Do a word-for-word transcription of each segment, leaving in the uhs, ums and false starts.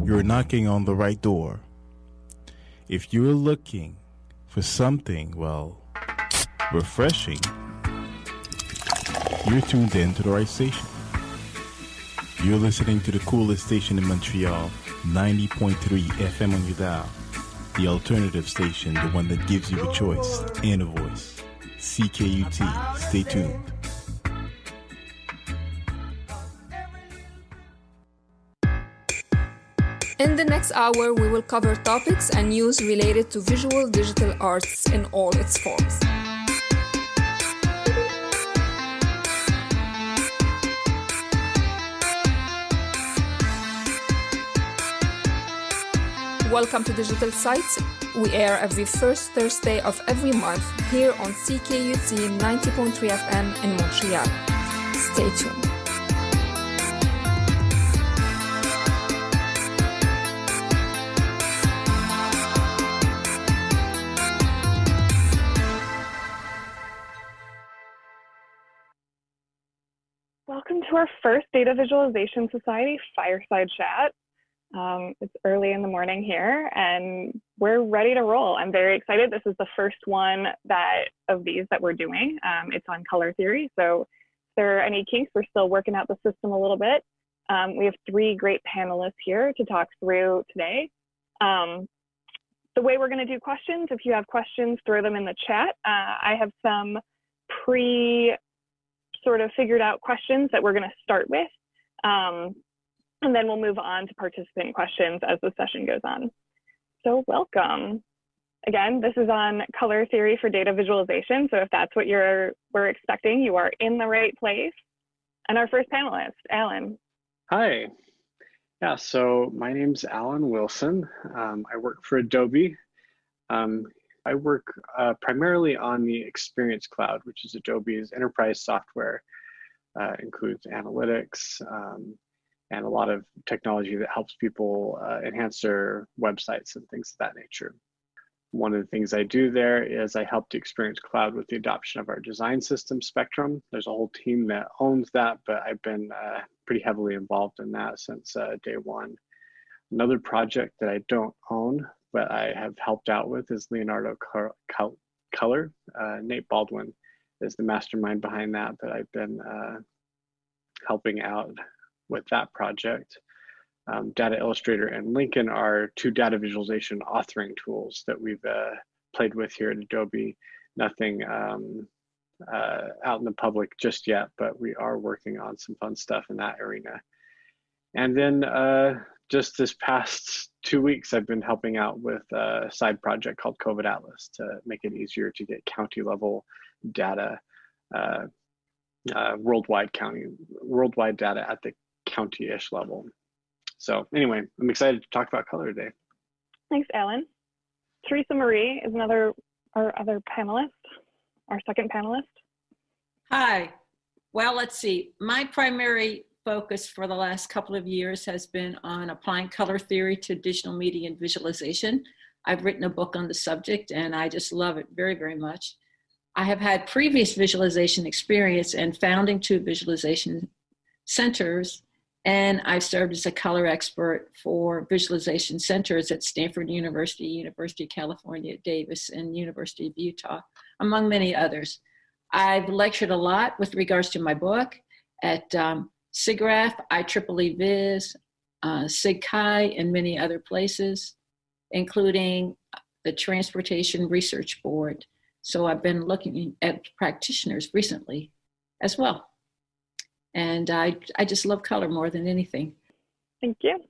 you're knocking on the right door. If you're looking for something, well, refreshing, you're tuned in to the right station. You're listening to the coolest station in Montreal, ninety point three F M on your dial. The alternative station, the one that gives you a choice and a voice. C K U T. Stay tuned. In the next hour, we will cover topics and news related to visual digital arts in all its forms. Welcome to Digital Sites. We air every first Thursday of every month here on C K U T ninety point three F M in Montreal. Stay tuned. Welcome to our first Data Visualization Society Fireside Chat. Um, it's early in the morning here and we're ready to roll. I'm very excited. This is the first one that of these that we're doing. Um, it's on color theory. So if there are any kinks, we're still working out the system a little bit. Um, we have three great panelists here to talk through today. Um, the way we're going to do questions, if you have questions, throw them in the chat. Uh, I have some pre sort of figured out questions that we're going to start with. Um, and then we'll move on to participant questions as the session goes on. So welcome. Again, this is on color theory for data visualization. So if that's what you're we're expecting, you are in the right place. And our first panelist, Alan. Hi. Yeah, so my name's Alan Wilson. Um, I work for Adobe. Um, I work uh, primarily on the Experience Cloud, which is Adobe's enterprise software. Uh, includes analytics um, and a lot of technology that helps people uh, enhance their websites and things of that nature. One of the things I do there is I help the Experience Cloud with the adoption of our design system, Spectrum. There's a whole team that owns that, but I've been uh, pretty heavily involved in that since uh, day one. Another project that I don't own, but I have helped out with is Leonardo Color. Uh, Nate Baldwin is the mastermind behind that, but I've been uh, helping out with that project. Um, Data Illustrator and Lincoln are two data visualization authoring tools that we've uh, played with here at Adobe. Nothing um, uh, out in the public just yet, but we are working on some fun stuff in that arena. And then uh, just this past two weeks, I've been helping out with a side project called COVID Atlas to make it easier to get county level data, uh, uh, worldwide county, worldwide data at the county-ish level. So anyway, I'm excited to talk about color today. Thanks, Alan. Teresa Marie is another, our other panelist, our second panelist. Hi. Well, let's see. My primary focus for the last couple of years has been on applying color theory to digital media and visualization. I've written a book on the subject and I just love it very, very much. I have had previous visualization experience and founding two visualization centers, and I've served as a color expert for visualization centers at Stanford University, University of California at Davis, and University of Utah, among many others. I've lectured a lot with regards to my book at um, SIGGRAPH, I triple E Viz, uh, SIGCHI, and many other places, including the Transportation Research Board. So I've been looking at practitioners recently as well. And I, I just love color more than anything. Thank you.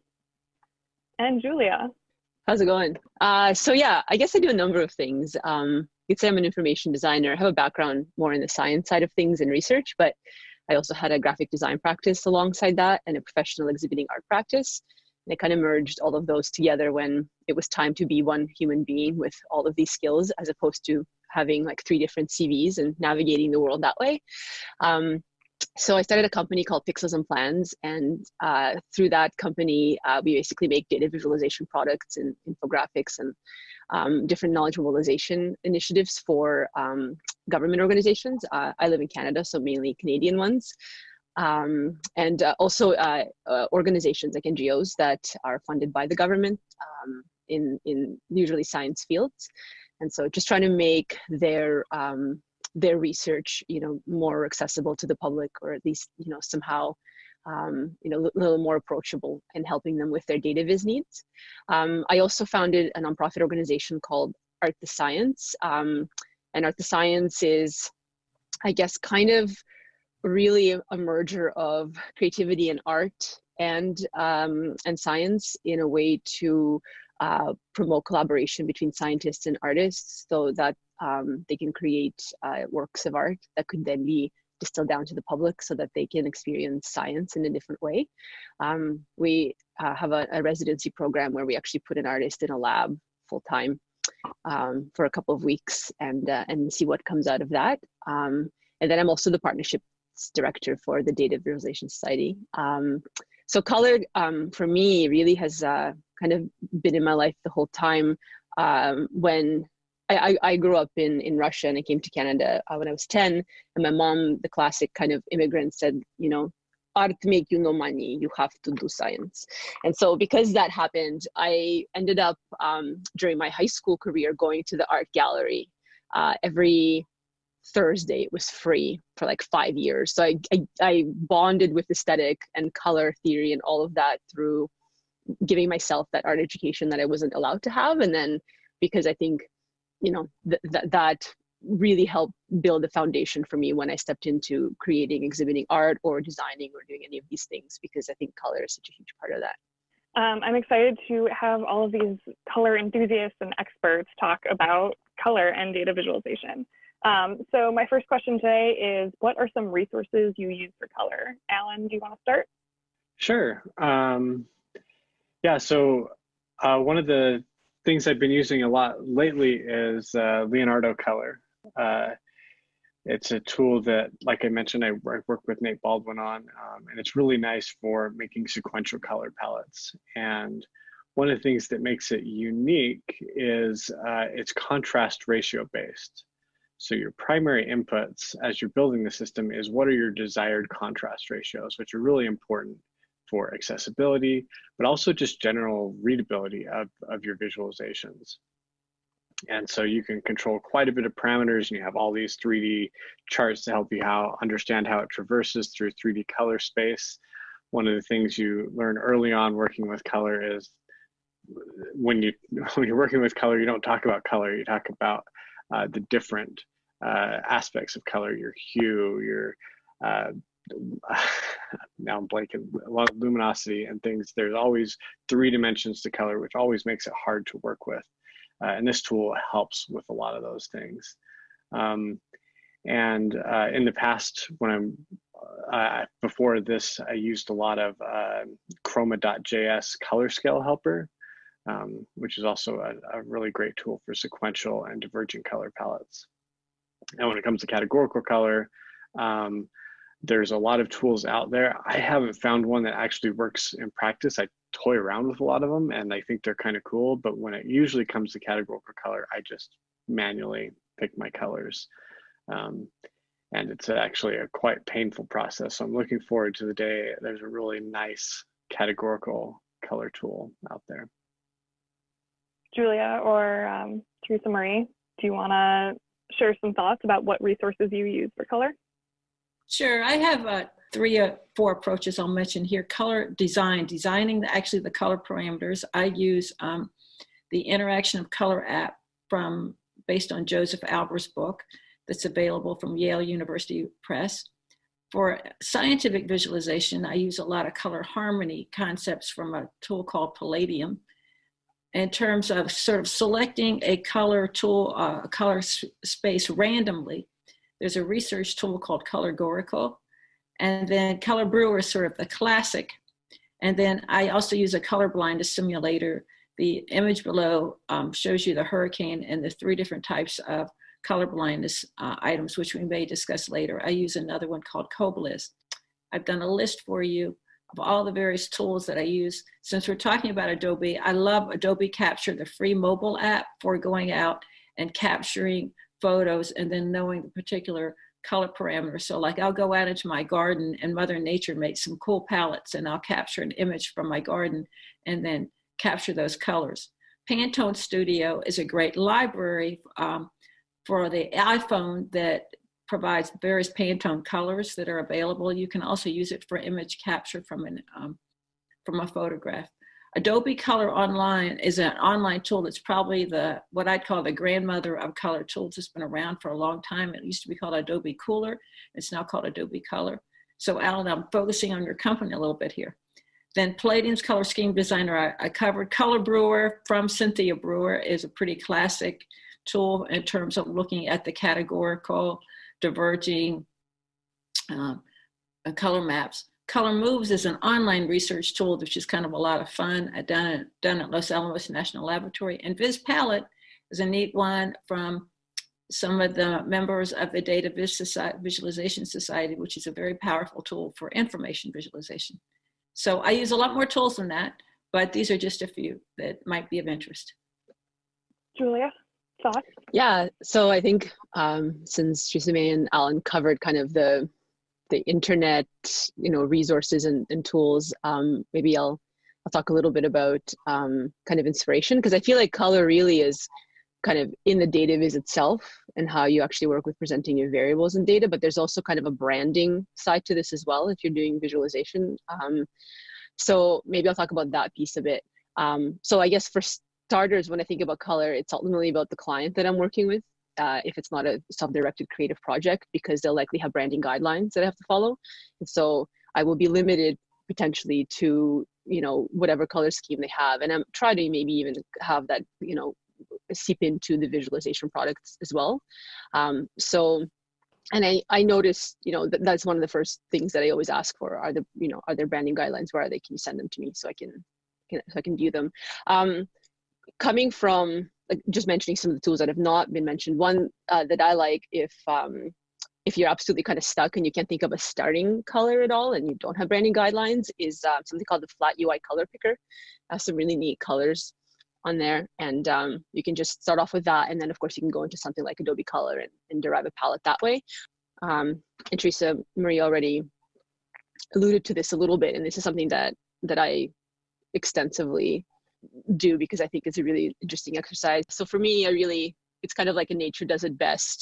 And Julia. How's it going? Uh, so yeah, I guess I do a number of things. Um, you'd say I'm an information designer. I have a background more in the science side of things and research, but I also had a graphic design practice alongside that and a professional exhibiting art practice. And I kind of merged all of those together when it was time to be one human being with all of these skills, as opposed to having like three different C Vs and navigating the world that way. Um, so I started a company called Pixels and Plans. And uh, through that company, uh, we basically make data visualization products and infographics and um, different knowledge mobilization initiatives for um, government organizations. Uh, I live in Canada, so mainly Canadian ones. um, and uh, also uh, uh, organizations like N G Os that are funded by the government um, in, in usually science fields. And so just trying to make their, um, their research, you know, more accessible to the public, or at least, you know, somehow, um, you know, a little more approachable, and helping them with their data viz needs. Um, I also founded a nonprofit organization called Art the Science. Um, and Art the Science is, I guess, kind of really a merger of creativity and art and, um, and science in a way to uh, promote collaboration between scientists and artists, so that um, they can create uh, works of art that could then be distilled down to the public so that they can experience science in a different way. Um, we uh, have a, a residency program where we actually put an artist in a lab full time um, for a couple of weeks and, uh, and see what comes out of that. Um, and then I'm also the partnerships director for the Data Visualization Society. Um, so color um, for me really has uh, kind of been in my life the whole time. Um, when I, I grew up in, in Russia, and I came to Canada uh, when I was ten, and my mom, the classic kind of immigrant, said, you know, art make you no money, you have to do science. And so because that happened, I ended up um, during my high school career going to the art gallery uh, every Thursday. It was free for like five years. So I, I, I bonded with aesthetic and color theory and all of that through giving myself that art education that I wasn't allowed to have. And then because I think, you know, th- th- that really helped build a foundation for me when I stepped into creating, exhibiting art or designing or doing any of these things, because I think color is such a huge part of that. Um, I'm excited to have all of these color enthusiasts and experts talk about color and data visualization. Um, so my first question today is, what are some resources you use for color? Alan, do you want to start? Sure. Um, yeah, so uh, one of the things I've been using a lot lately is uh, Leonardo Color. Uh, it's a tool that, like I mentioned, I, I work with Nate Baldwin on, um, and it's really nice for making sequential color palettes. And one of the things that makes it unique is uh, it's contrast ratio based. So your primary inputs as you're building the system is what are your desired contrast ratios, which are really important for accessibility, but also just general readability of, of your visualizations. And so you can control quite a bit of parameters, and you have all these three D charts to help you how understand how it traverses through three D color space. One of the things you learn early on working with color is when, you, when you're working with color, you don't talk about color, you talk about Uh, the different uh, aspects of color, your hue, your, uh, now I'm blanking, luminosity and things. There's always three dimensions to color, which always makes it hard to work with. Uh, and this tool helps with a lot of those things. Um, and uh, in the past, when I'm, uh, before this, I used a lot of uh, Chroma dot J S color scale helper. Um, which is also a, a really great tool for sequential and divergent color palettes. And when it comes to categorical color, um, there's a lot of tools out there. I haven't found one that actually works in practice. I toy around with a lot of them, and I think they're kind of cool, but when it usually comes to categorical color, I just manually pick my colors. Um, and it's actually a quite painful process. So I'm looking forward to the day there's a really nice categorical color tool out there. Julia or um, Teresa Marie, do you want to share some thoughts about what resources you use for color? Sure, I have uh, three or four approaches I'll mention here. Color design, designing the, actually the color parameters. I use um, the Interaction of Color app from, based on Joseph Alber's book that's available from Yale University Press. For scientific visualization, I use a lot of color harmony concepts from a tool called Palladium. In terms of sort of selecting a color tool, uh, a color space randomly, there's a research tool called Colorgorical, and then Color Brewer is sort of the classic. And then I also use a color blindness simulator. The image below um, shows you the hurricane and the three different types of color blindness uh, items, which we may discuss later. I use another one called Cobliz. I've done a list for you of all the various tools that I use. Since we're talking about Adobe, I love Adobe Capture, the free mobile app for going out and capturing photos and then knowing the particular color parameters. So like I'll go out into my garden and Mother Nature makes some cool palettes, and I'll capture an image from my garden and then capture those colors. Pantone Studio is a great library um, for the iPhone that provides various Pantone colors that are available. You can also use it for image capture from, an, um, from a photograph. Adobe Color Online is an online tool that's probably the what I'd call the grandmother of color tools. It's been around for a long time. It used to be called Adobe Cooler. It's now called Adobe Color. So Alan, I'm focusing on your company a little bit here. Then Palladium's Color Scheme Designer, I, I covered. Color Brewer from Cynthia Brewer is a pretty classic tool in terms of looking at the categorical, diverging uh, color maps. Color Moves is an online research tool, which is kind of a lot of fun. I done it done at Los Alamos National Laboratory. And Viz Palette is a neat one from some of the members of the Data Viz Society, Visualization Society, which is a very powerful tool for information visualization. So I use a lot more tools than that, but these are just a few that might be of interest. Julia, thoughts? Yeah, so I think um, since Trisame and Alan covered kind of the the internet, you know, resources and, and tools, um, maybe I'll I'll talk a little bit about um, kind of inspiration, because I feel like color really is kind of in the data viz itself and how you actually work with presenting your variables and data, but there's also kind of a branding side to this as well if you're doing visualization. Um, so maybe I'll talk about that piece of it. Um, so I guess for starters, when I think about color, it's ultimately about the client that I'm working with. Uh, if it's not a self-directed creative project, because they'll likely have branding guidelines that I have to follow. And so I will be limited potentially to, you know, whatever color scheme they have. And I'm trying to maybe even have that, you know, seep into the visualization products as well. Um, so, and I, I noticed, you know, that that's one of the first things that I always ask for are the, you know, are there branding guidelines? Where are they? Can you send them to me so I can, can so I can view them? Um, coming from, like just mentioning some of the tools that have not been mentioned, one uh, that I like, if um, if you're absolutely kind of stuck and you can't think of a starting color at all and you don't have branding guidelines, is uh, something called the Flat U I Color Picker. Has some really neat colors on there, and um, you can just start off with that, and then of course you can go into something like Adobe Color and, and derive a palette that way. Um, and Teresa Marie already alluded to this a little bit, and this is something that that I extensively do because I think it's a really interesting exercise. So for me, I really, it's kind of like a nature does it best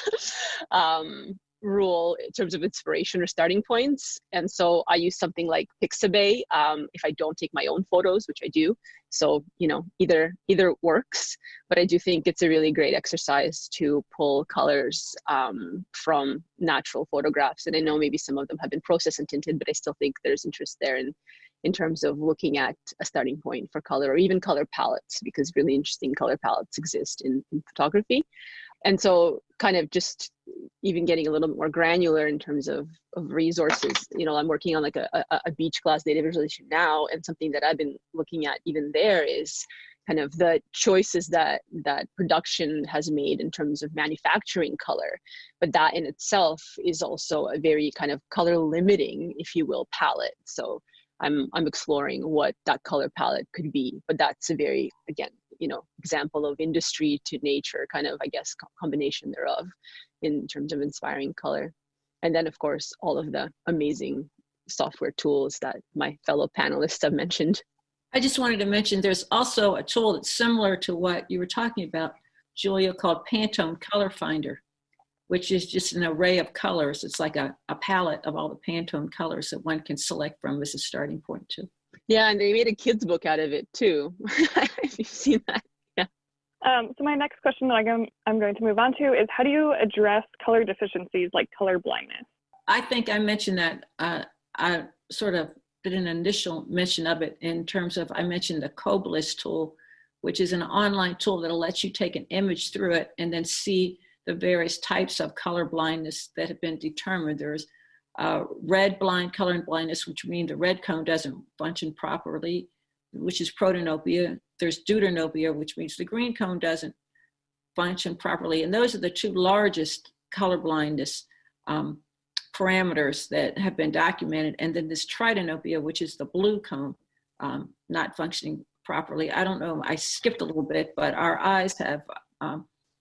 um, rule in terms of inspiration or starting points. And so I use something like Pixabay um, if I don't take my own photos, which I do. So, you know, either either works, but I do think it's a really great exercise to pull colors um, from natural photographs. And I know maybe some of them have been processed and tinted, but I still think there's interest there in in terms of looking at a starting point for color, or even color palettes, because really interesting color palettes exist in, in photography. And so kind of just even getting a little bit more granular in terms of, of resources, you know, I'm working on like a, a, a beach class data visualization now, and something that I've been looking at even there is kind of the choices that that production has made in terms of manufacturing color. But that in itself is also a very kind of color limiting, if you will, palette. So I'm I'm exploring what that color palette could be, but that's a very, again, you know, example of industry to nature kind of, I guess, combination thereof in terms of inspiring color. And then of course, all of the amazing software tools that my fellow panelists have mentioned. I just wanted to mention there's also a tool that's similar to what you were talking about, Julia, called Pantone Color Finder, which is just an array of colors. It's like a, a palette of all the Pantone colors that one can select from as a starting point too. Yeah, and they made a kid's book out of it too. If you've seen that, yeah. Um, so my next question that I'm, I'm going to move on to is, how do you address color deficiencies like color blindness? I think I mentioned that, uh, I sort of did an initial mention of it in terms of, I mentioned the Coblis tool, which is an online tool that'll let you take an image through it and then see the various types of color blindness that have been determined. There's uh, red blind color blindness, which means the red cone doesn't function properly, which is protanopia. There's deuteranopia, which means the green cone doesn't function properly. And those are the two largest color blindness um, parameters that have been documented. And then this tritanopia, which is the blue cone um, not functioning properly. I don't know, I skipped a little bit, but our eyes have um,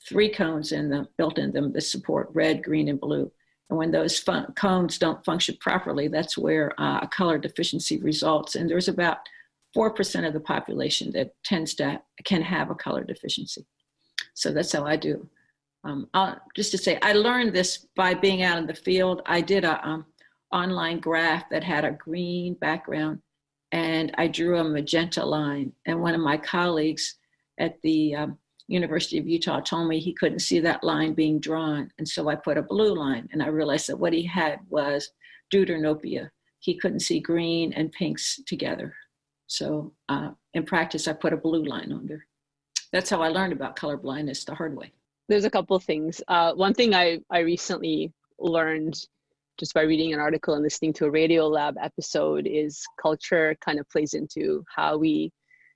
three cones in them, built in them that support red, green, and blue. And when those fun- cones don't function properly, that's where uh, a color deficiency results. And there's about four percent of the population that tends to, can have a color deficiency. So that's how I do. Um, I'll, just to say, I learned this by being out in the field. I did a um, online graph that had a green background, and I drew a magenta line. And one of my colleagues at the um, University of Utah told me he couldn't see that line being drawn. And so I put a blue line, and I realized that what he had was deuteranopia. He couldn't see green and pinks together. So uh, in practice, I put a blue line under. That's how I learned about color blindness the hard way. There's a couple of things. Uh, one thing I, I recently learned just by reading an article and listening to a Radiolab episode is culture kind of plays into how we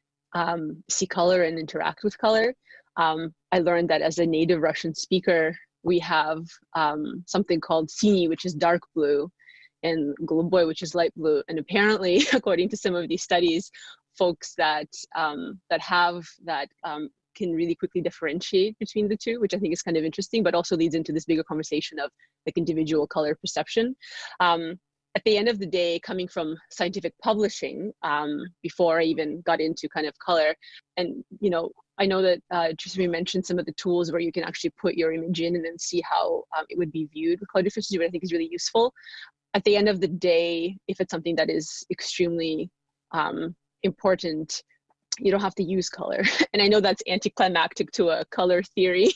um, see color and interact with color. Um, I learned that as a native Russian speaker, we have um, something called sini, which is dark blue, and голубой, which is light blue. And apparently, according to some of these studies, folks that um, that have that um, can really quickly differentiate between the two, which I think is kind of interesting, but also leads into this bigger conversation of like individual color perception. Um, at the end of the day, coming from scientific publishing, um, before I even got into kind of color, and you know, I know that uh, Tristan mentioned some of the tools where you can actually put your image in and then see how um, it would be viewed with color deficiency, which I think is really useful. At the end of the day, if it's something that is extremely um, important, you don't have to use color. And I know that's anticlimactic to a color theory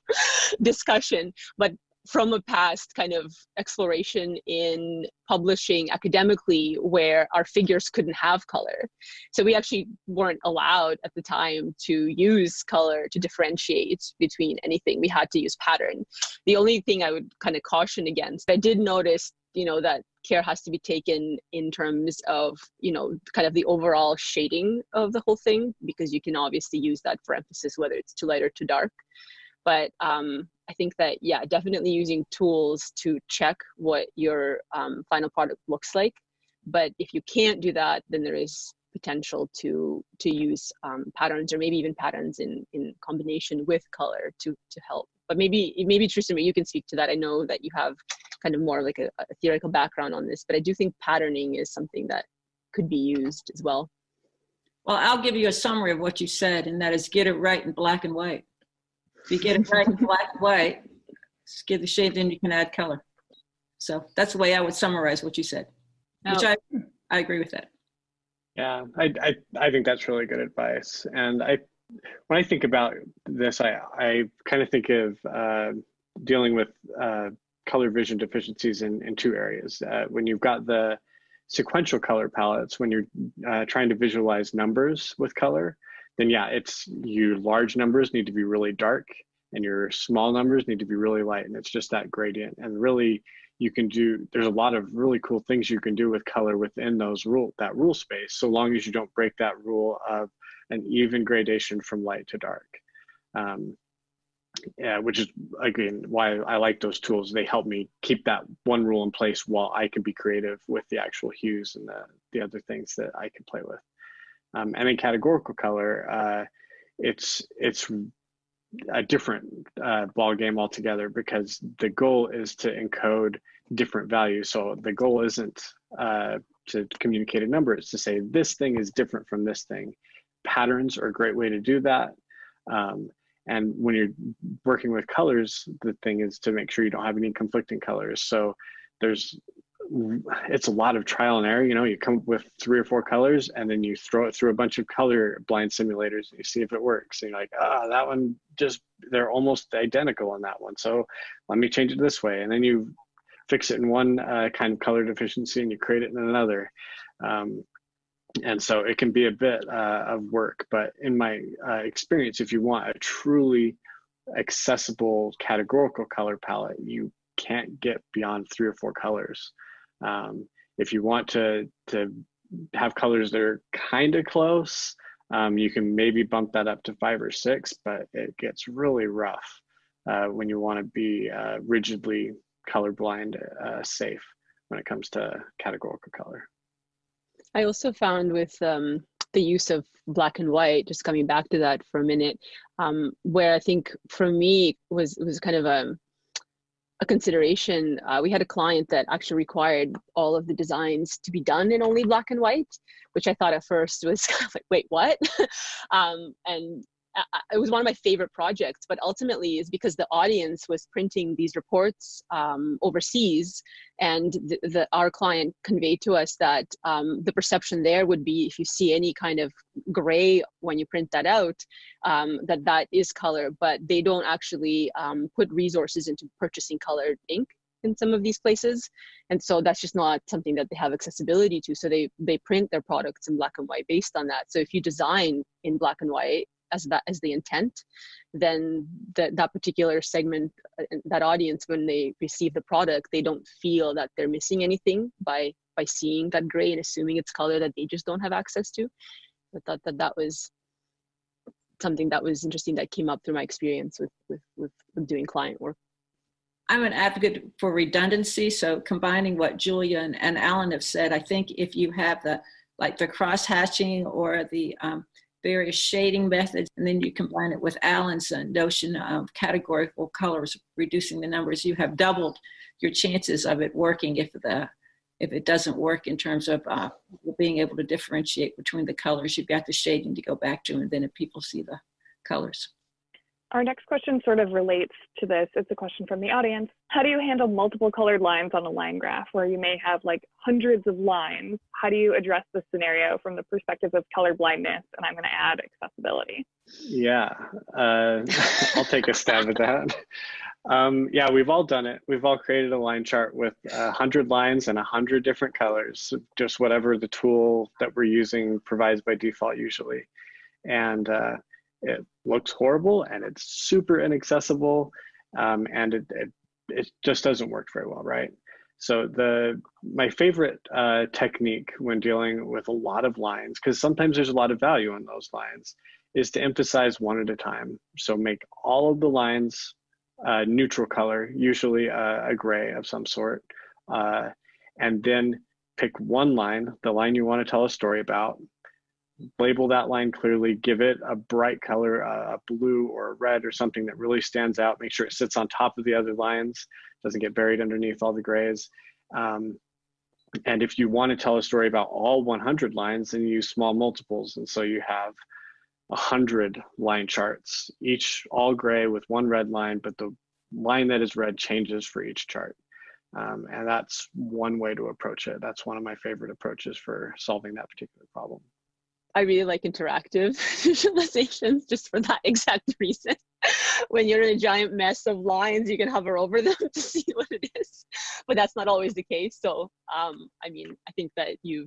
discussion, but from a past kind of exploration in publishing academically where our figures couldn't have color. So we actually weren't allowed at the time to use color to differentiate between anything. We had to use pattern. The only thing I would kind of caution against, I did notice, you know, that care has to be taken in terms of, you know, kind of the overall shading of the whole thing, because you can obviously use that for emphasis, whether it's too light or too dark. But um, I think that, yeah, definitely using tools to check what your um, final product looks like. But if you can't do that, then there is potential to to use um, patterns, or maybe even patterns in, in combination with color to, to help. But maybe, maybe Tristan, you can speak to that. I know that you have kind of more like a, a theoretical background on this, but I do think patterning is something that could be used as well. Well, I'll give you a summary of what you said, and that is get it right in black and white. If you get it right in black and white, just give the shade, then you can add color. So that's the way I would summarize what you said, which oh. I, I agree with that. Yeah, I, I, I think that's really good advice. And I, when I think about this, I, I kind of think of uh, dealing with uh, color vision deficiencies in, in two areas. Uh, when you've got the sequential color palettes, when you're uh, trying to visualize numbers with color, then yeah, it's your large numbers need to be really dark and your small numbers need to be really light. And it's just that gradient. And really you can do, there's a lot of really cool things you can do with color within those rule, that rule space, so long as you don't break that rule of an even gradation from light to dark. Um, yeah, which is, again, why I like those tools. They help me keep that one rule in place while I can be creative with the actual hues and the, the other things that I can play with. Um, and in categorical color, uh, it's it's a different uh, ball game altogether, because the goal is to encode different values. So the goal isn't uh, to communicate a number; it's to say this thing is different from this thing. Patterns are a great way to do that. Um, and when you're working with colors, the thing is to make sure you don't have any conflicting colors. So there's it's a lot of trial and error. You know, you come up with three or four colors and then you throw it through a bunch of color blind simulators and you see if it works. And you're like, ah, oh, that one just, they're almost identical on that one. So let me change it this way. And then you fix it in one uh, kind of color deficiency and you create it in another. Um, and so it can be a bit uh, of work, but in my uh, experience, if you want a truly accessible categorical color palette, you can't get beyond three or four colors. Um, if you want to, to have colors that are kind of close, um, you can maybe bump that up to five or six, but it gets really rough uh, when you want to be uh, rigidly colorblind uh, safe when it comes to categorical color. I also found with um, the use of black and white, just coming back to that for a minute, um, where I think for me was was kind of a, a consideration. Uh, we had a client that actually required all of the designs to be done in only black and white, which I thought at first was kind of like, wait, what? um, and it was one of my favorite projects, but ultimately is because the audience was printing these reports um, overseas, and the, the, our client conveyed to us that um, the perception there would be, if you see any kind of gray when you print that out, um, that that is color, but they don't actually um, put resources into purchasing colored ink in some of these places. And so that's just not something that they have accessibility to. So they, they print their products in black and white based on that. So if you design in black and white, as that as the intent, then that that particular segment, that audience, when they receive the product, they don't feel that they're missing anything by by seeing that gray and assuming it's color that they just don't have access to. I thought that that was something that was interesting that came up through my experience with with, with, with doing client work. I'm an advocate for redundancy. So combining what Julia and, and Alan have said, I think if you have the like the cross hatching or the um, various shading methods, and then you combine it with Alan's uh, notion of categorical colors, reducing the numbers, you have doubled your chances of it working if the if it doesn't work in terms of uh, being able to differentiate between the colors. You've got the shading to go back to, and then if people see the colors. Our next question sort of relates to this. It's a question from the audience. How do you handle multiple colored lines on a line graph where you may have like hundreds of lines? How do you address this scenario from the perspective of color blindness? And I'm going to add accessibility. Yeah, uh, I'll take a stab at that. Um, yeah, we've all done it. We've all created a line chart with a hundred lines and a hundred different colors, just whatever the tool that we're using provides by default usually. And uh, it looks horrible and it's super inaccessible, um, and it, it it just doesn't work very well, right? So the my favorite uh, technique when dealing with a lot of lines, because sometimes there's a lot of value in those lines, is to emphasize one at a time. So make all of the lines uh, neutral color, usually a, a gray of some sort, uh, and then pick one line, the line you want to tell a story about. Label that line clearly, give it a bright color, a blue or a red or something that really stands out. Make sure it sits on top of the other lines, doesn't get buried underneath all the grays. Um, and if you want to tell a story about all one hundred lines, then you use small multiples. And so you have one hundred line charts, each all gray with one red line, but the line that is red changes for each chart. Um, and that's one way to approach it. That's one of my favorite approaches for solving that particular problem. I really like interactive visualizations just for that exact reason. When you're in a giant mess of lines, you can hover over them to see what it is, but that's not always the case. So, um, I mean, I think that you've,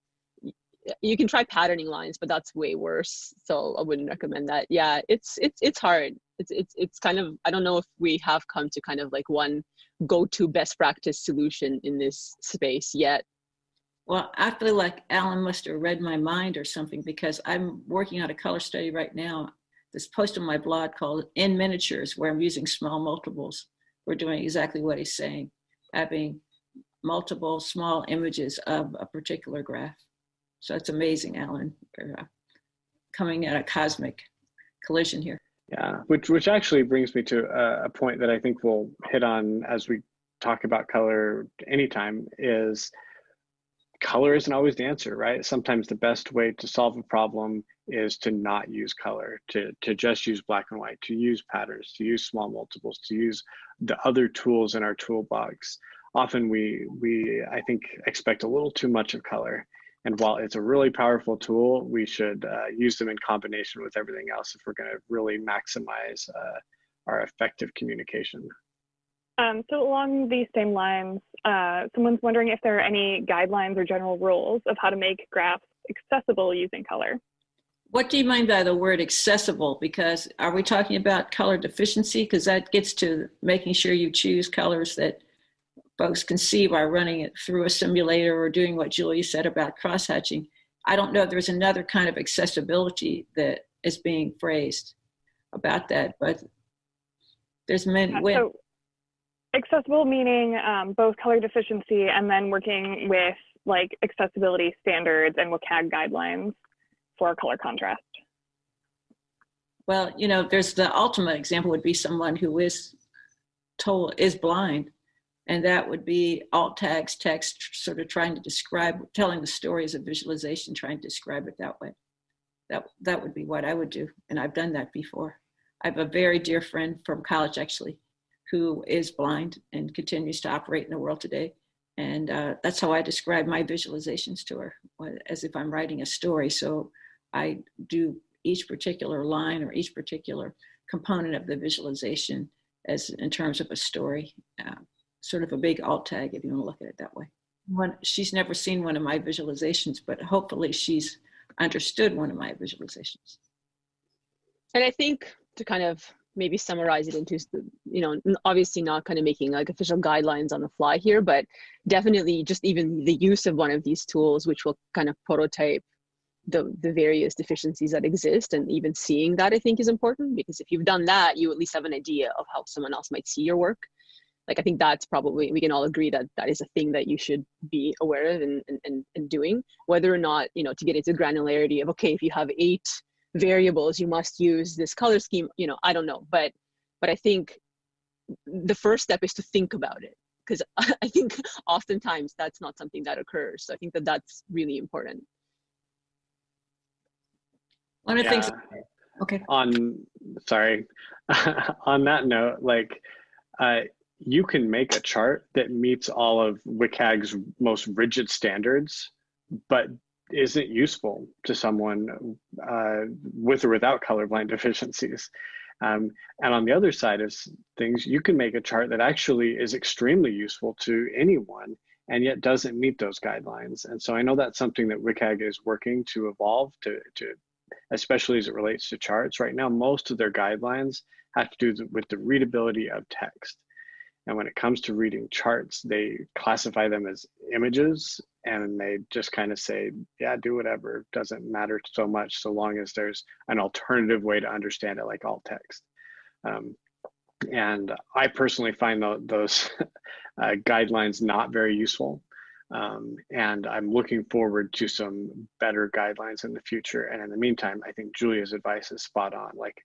you can try patterning lines, but that's way worse. So I wouldn't recommend that. Yeah, it's, it's, it's hard. It's, it's, it's kind of, I don't know if we have come to kind of like one go-to best practice solution in this space yet. Well, I feel like Alan must have read my mind or something, because I'm working on a color study right now that's posted on my blog called In Miniatures, where I'm using small multiples. We're doing exactly what he's saying, having multiple small images of a particular graph. So it's amazing, Alan. We're uh, coming at a cosmic collision here. Yeah, which, which actually brings me to a, a point that I think we'll hit on as we talk about color anytime is color isn't always the answer, right? Sometimes the best way to solve a problem is to not use color, to, to just use black and white, to use patterns, to use small multiples, to use the other tools in our toolbox. Often we, we I think, expect a little too much of color. And while it's a really powerful tool, we should uh, use them in combination with everything else if we're going to really maximize uh, our effective communication. Um, so along these same lines, uh, someone's wondering if there are any guidelines or general rules of how to make graphs accessible using color. What do you mean by the word accessible? Because are we talking about color deficiency? Because that gets to making sure you choose colors that folks can see by running it through a simulator or doing what Julia said about crosshatching. I don't know if there's another kind of accessibility that is being phrased about that, but there's many. Yeah, when, so accessible meaning um, both color deficiency and then working with like accessibility standards and W C A G guidelines for color contrast. Well, you know, there's the ultimate example would be someone who is told is blind, and that would be alt tags text, sort of trying to describe, telling the story as a visualization, trying to describe it that way. That that would be what I would do, and I've done that before. I have a very dear friend from college, actually, who is blind and continues to operate in the world today. And uh, that's how I describe my visualizations to her, as if I'm writing a story. So I do each particular line or each particular component of the visualization as in terms of a story, uh, sort of a big alt tag, if you want to look at it that way. One, she's never seen one of my visualizations, but hopefully she's understood one of my visualizations. And I think to kind of maybe summarize it into, you know, obviously not kind of making like official guidelines on the fly here, but definitely just even the use of one of these tools, which will kind of prototype the, the various deficiencies that exist, and even seeing that I think is important, because if you've done that, you at least have an idea of how someone else might see your work. Like, I think that's probably, we can all agree that that is a thing that you should be aware of and, and, and doing, whether or not, you know, to get into granularity of, okay, if you have eight variables, you must use this color scheme, you know, I don't know. But, but I think the first step is to think about it, because I think oftentimes that's not something that occurs. So I think that that's really important. One of the Yeah. things, okay. On, sorry, on that note, like, uh, you can make a chart that meets all of W C A G's most rigid standards, but isn't useful to someone uh, with or without colorblind deficiencies. Um, and on the other side of things, you can make a chart that actually is extremely useful to anyone and yet doesn't meet those guidelines. And so I know that's something that W C A G is working to evolve to, to especially as it relates to charts. Right now, most of their guidelines have to do with the readability of text. And when it comes to reading charts, they classify them as images, and they just kind of say, yeah, do whatever. It doesn't matter so much so long as there's an alternative way to understand it, like alt text. Um, and I personally find th those uh, guidelines not very useful. Um, and I'm looking forward to some better guidelines in the future. And in the meantime, I think Julia's advice is spot on. Like,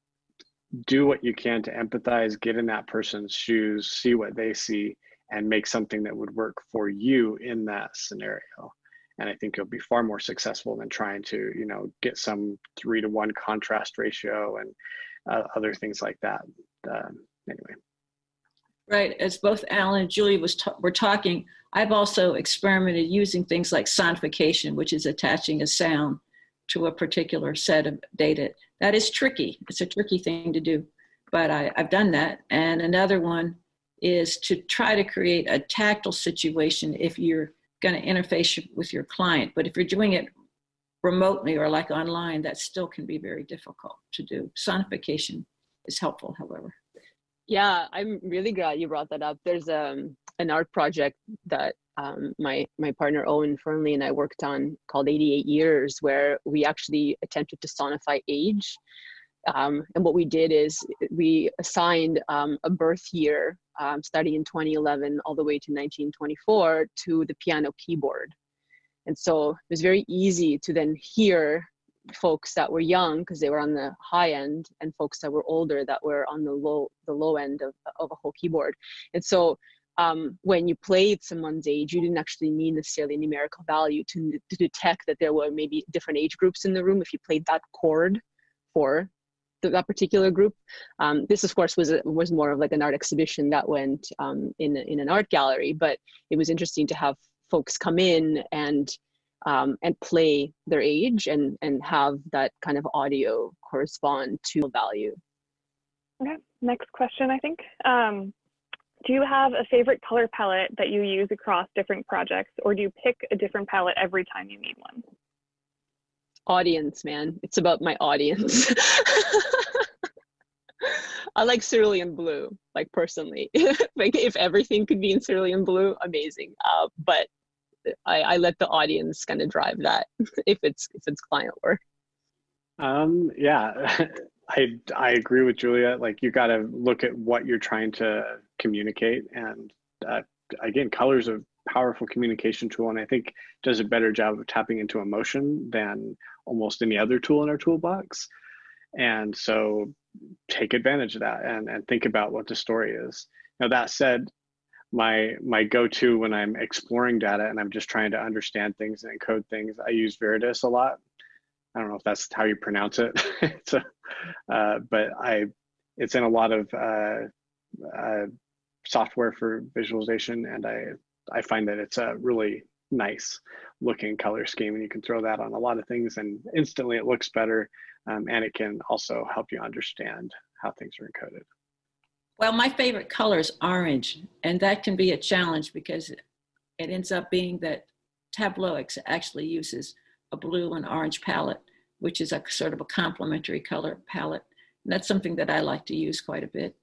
do what you can to empathize, get in that person's shoes, see what they see, and make something that would work for you in that scenario. And I think you'll be far more successful than trying to, you know, get some three to one contrast ratio and uh, other things like that. Um, anyway. Right, as both Alan and Julia was ta were talking, I've also experimented using things like sonification, which is attaching a sound to a particular set of data. That is tricky. It's a tricky thing to do, but I, I've done that. And another one is to try to create a tactile situation if you're going to interface with your client. But if you're doing it remotely or like online, that still can be very difficult to do. Sonification is helpful, however. Yeah, I'm really glad you brought that up. There's um, an art project that um, my my partner Owen Fernley and I worked on called eighty-eight years, where we actually attempted to sonify age. Um, and what we did is we assigned um, a birth year, um, starting in twenty eleven all the way to nineteen twenty-four, to the piano keyboard. And so it was very easy to then hear folks that were young because they were on the high end, and folks that were older that were on the low the low end of, of a whole keyboard. And so um, when you played someone's age, you didn't actually need necessarily a numerical value to, to detect that there were maybe different age groups in the room if you played that chord for the, that particular group. Um, this of course was a, was more of like an art exhibition that went um, in, in an art gallery, but it was interesting to have folks come in and Um, and play their age and, and have that kind of audio correspond to value. Okay, next question, I think. Um, do you have a favorite color palette that you use across different projects, or do you pick a different palette every time you need one? Audience, man. It's about my audience. I like cerulean blue, like personally. Like if everything could be in cerulean blue, amazing. Uh, but I, I let the audience kind of drive that if it's if it's client work. Um, yeah, I, I agree with Julia. Like, you got to look at what you're trying to communicate. And uh, again, color is a powerful communication tool. And I think does a better job of tapping into emotion than almost any other tool in our toolbox. And so take advantage of that and, and think about what the story is. Now, that said, my my go-to when I'm exploring data and I'm just trying to understand things and encode things, I use Veridis a lot. I don't know if that's how you pronounce it. so, uh, but I, it's in a lot of uh, uh, software for visualization, and I I find that it's a really nice looking color scheme, and you can throw that on a lot of things, and instantly it looks better, um, and it can also help you understand how things are encoded. Well, my favorite color is orange, and that can be a challenge because it ends up being that Tableau actually uses a blue and orange palette, which is a sort of a complementary color palette. And that's something that I like to use quite a bit.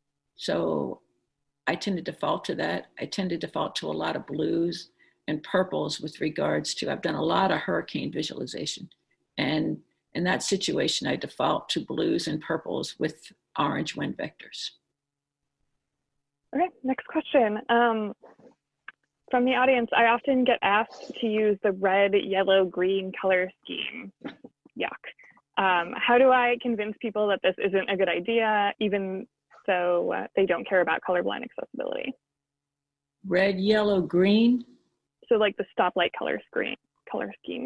So I tend to default to that. I tend to default to a lot of blues and purples with regards to, I've done a lot of hurricane visualization. And in that situation, I default to blues and purples with orange wind vectors. Okay, next question. Um, From the audience, I often get asked to use the red, yellow, green color scheme. Yuck. Um, how do I convince people that this isn't a good idea, even so uh, they don't care about colorblind accessibility? Red, yellow, green? So like the stoplight color screen, color scheme.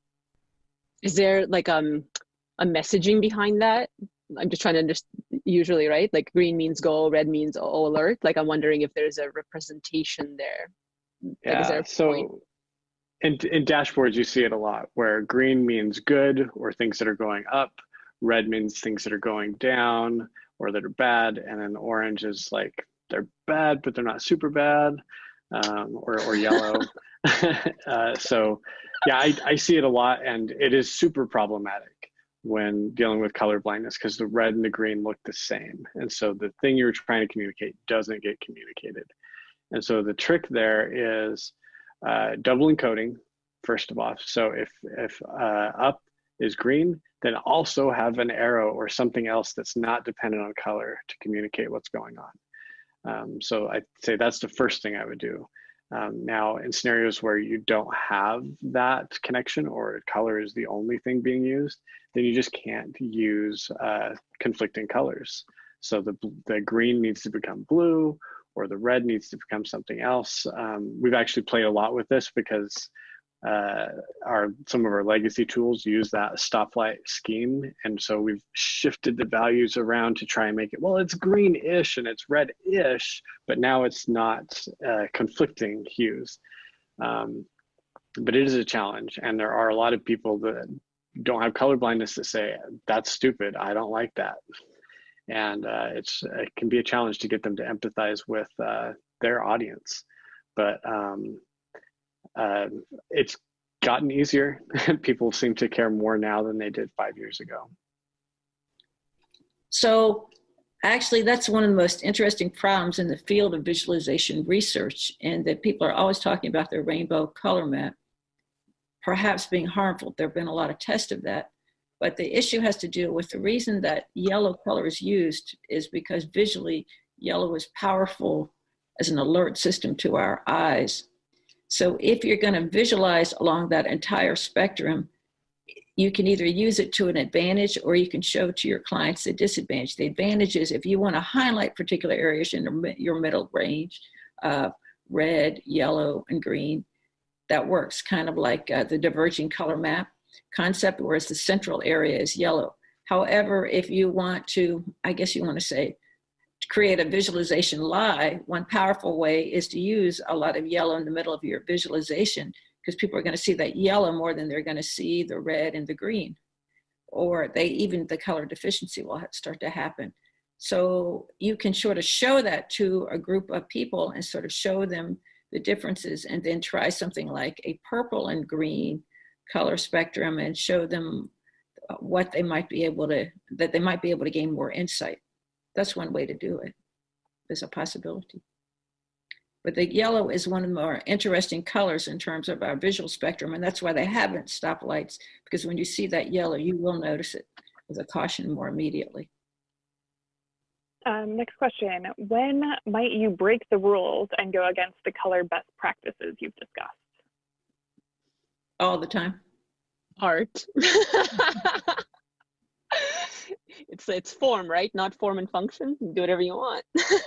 Is there like um, a messaging behind that? I'm just trying to understand, usually, right? Like green means go, red means all alert. Like I'm wondering if there's a representation there. Yeah, like, so point? in, in dashboards, you see it a lot where green means good or things that are going up, red means things that are going down or that are bad, and then orange is like they're bad, but they're not super bad, um, or, or yellow. uh, so yeah, I, I see it a lot, and it is super problematic when dealing with color blindness because the red and the green look the same. And so the thing you're trying to communicate doesn't get communicated. And so the trick there is uh, double encoding, first of all. So if, if uh, up is green, then also have an arrow or something else that's not dependent on color to communicate what's going on. Um, so I'd say that's the first thing I would do. Um, now, in scenarios where you don't have that connection or color is the only thing being used, then you just can't use uh, conflicting colors. So the, the green needs to become blue, or the red needs to become something else. Um, we've actually played a lot with this because uh, our some of our legacy tools use that stoplight scheme. And so we've shifted the values around to try and make it, well, it's green-ish and it's red-ish, but now it's not uh, conflicting hues. Um, but it is a challenge. And there are a lot of people that don't have color blindness that say, that's stupid, I don't like that. And uh, it's it can be a challenge to get them to empathize with uh, their audience. But um, uh, it's gotten easier. People seem to care more now than they did five years ago. So actually, that's one of the most interesting problems in the field of visualization research, and that people are always talking about their rainbow color map, perhaps being harmful. There have been a lot of tests of that. But the issue has to do with the reason that yellow color is used is because visually, yellow is powerful as an alert system to our eyes. So if you're going to visualize along that entire spectrum, you can either use it to an advantage or you can show to your clients the disadvantage. The advantage is if you want to highlight particular areas in your middle range, uh, red, yellow, and green, that works kind of like uh, the diverging color map concept, whereas the central area is yellow. However, if you want to, I guess you want to say, to create a visualization lie, one powerful way is to use a lot of yellow in the middle of your visualization, because people are going to see that yellow more than they're going to see the red and the green, or they even the color deficiency will start to happen. So you can sort of show that to a group of people and sort of show them the differences, and then try something like a purple and green color spectrum and show them what they might be able to, that they might be able to gain more insight. That's one way to do it. There's a possibility. But the yellow is one of the more interesting colors in terms of our visual spectrum, and that's why they haven't stoplights, because when you see that yellow, you will notice it. with a caution more immediately. Um, next question. When might you break the rules and go against the color best practices you've discussed? All the time. Art. it's it's form, right? Not form and function. You do whatever you want.